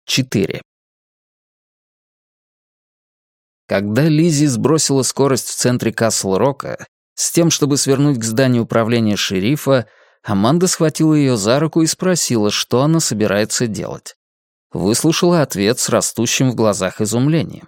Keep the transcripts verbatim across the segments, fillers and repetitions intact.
четыре. Когда Лиззи сбросила скорость в центре Касл-Рока с тем, чтобы свернуть к зданию управления шерифа, Аманда схватила ее за руку и спросила, что она собирается делать. Выслушала ответ с растущим в глазах изумлением.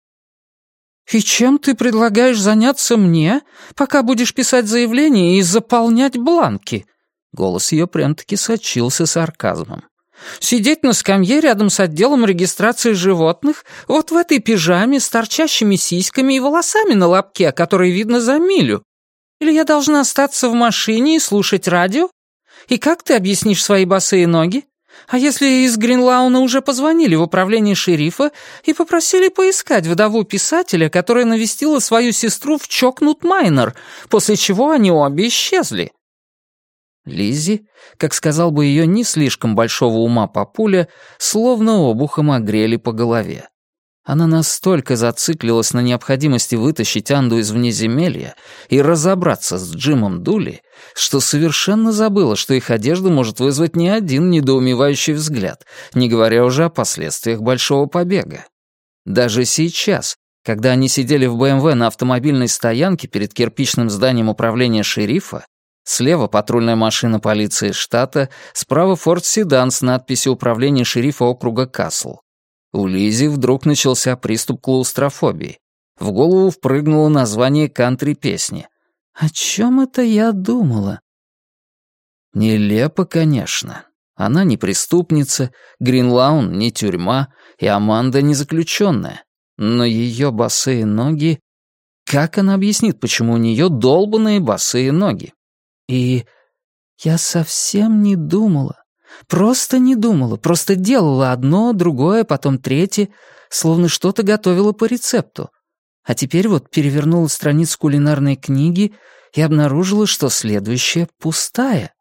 «И чем ты предлагаешь заняться мне, пока будешь писать заявление и заполнять бланки?» Голос ее прям-таки сочился сарказмом. «Сидеть на скамье рядом с отделом регистрации животных, вот в этой пижаме с торчащими сиськами и волосами на лобке, которые видно за милю? Или я должна остаться в машине и слушать радио? И как ты объяснишь свои босые ноги? А если из Гринлауна уже позвонили в управление шерифа и попросили поискать вдову писателя, которая навестила свою сестру в Чокнут-Майнер, после чего они обе исчезли?» Лиззи, как сказал бы ее не слишком большого ума папуля, словно обухом огрели по голове. Она настолько зациклилась на необходимости вытащить Анду из внеземелья и разобраться с Джимом Дули, что совершенно забыла, что их одежда может вызвать не один недоумевающий взгляд, не говоря уже о последствиях большого побега. Даже сейчас, когда они сидели в бэ эм вэ на автомобильной стоянке перед кирпичным зданием управления шерифа, слева патрульная машина полиции штата, справа форд-седан с надписью «Управление шерифа округа Касл». У Лиззи вдруг начался приступ клаустрофобии. В голову впрыгнуло название кантри-песни. «О чем это я думала?» Нелепо, конечно. Она не преступница, Гринлаун не тюрьма, и Аманда не заключенная. Но ее босые ноги... Как она объяснит, почему у нее долбаные босые ноги? И я совсем не думала. Просто не думала, просто делала одно, другое, потом третье, словно что-то готовила по рецепту. А теперь вот перевернула страницу кулинарной книги и обнаружила, что следующая пустая.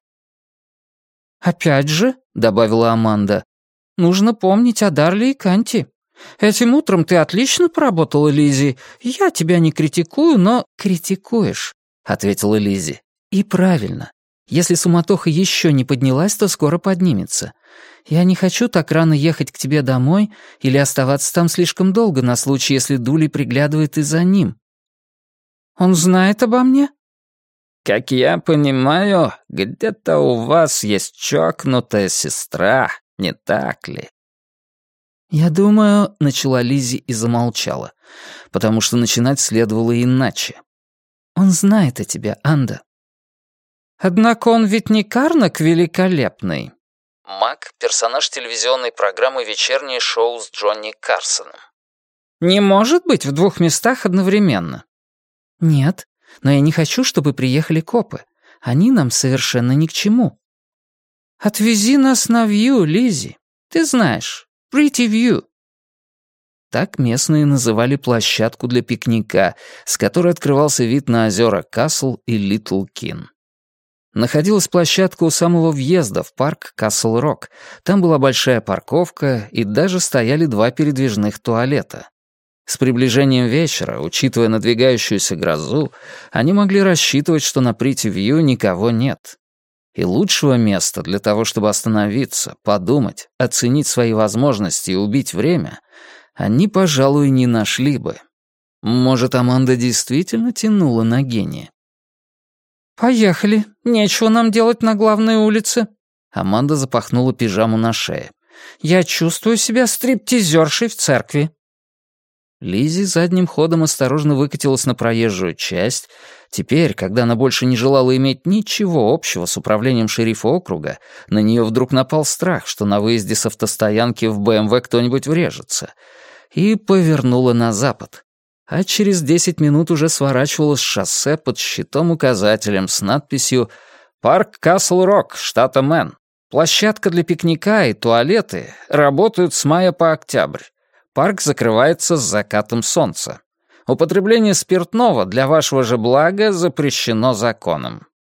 «Опять же», — добавила Аманда, — «нужно помнить о Дарли и Канти. Этим утром ты отлично поработала, Лиззи. Я тебя не критикую, но...» «Критикуешь», — ответила Лиззи. «И правильно. Если суматоха еще не поднялась, то скоро поднимется. Я не хочу так рано ехать к тебе домой или оставаться там слишком долго на случай, если Дули приглядывает и за ним». «Он знает обо мне?» «Как я понимаю, где-то у вас есть чокнутая сестра, не так ли?» «Я думаю», — начала Лиззи и замолчала, потому что начинать следовало иначе. «Он знает о тебе, Анда». «Однако он ведь не Карнак великолепный». Мак — персонаж телевизионной программы «Вечернее шоу» с Джонни Карсоном. «Не может быть в двух местах одновременно». «Нет, но я не хочу, чтобы приехали копы. Они нам совершенно ни к чему». «Отвези нас на Вью, Лиззи. Ты знаешь, Pretty View». Так местные называли площадку для пикника, с которой открывался вид на озера Касл и Литл Кин. Находилась площадка у самого въезда в парк Касл-Рок. Там была большая парковка, и даже стояли два передвижных туалета. С приближением вечера, учитывая надвигающуюся грозу, они могли рассчитывать, что на Прити-Вью никого нет. И лучшего места для того, чтобы остановиться, подумать, оценить свои возможности и убить время, они, пожалуй, не нашли бы. Может, Аманда действительно тянула на гения? «Поехали. Нечего нам делать на главной улице». Аманда запахнула пижаму на шее. «Я чувствую себя стриптизершей в церкви». Лиззи задним ходом осторожно выкатилась на проезжую часть. Теперь, когда она больше не желала иметь ничего общего с управлением шерифа округа, на нее вдруг напал страх, что на выезде с автостоянки в бэ эм вэ кто-нибудь врежется, и повернула на запад. А через десять минут уже сворачивала с шоссе под щитом-указателем с надписью «Парк Касл-Рок, штата Мэн. Площадка для пикника и туалеты работают с мая по октябрь. Парк закрывается с закатом солнца. Употребление спиртного для вашего же блага запрещено законом».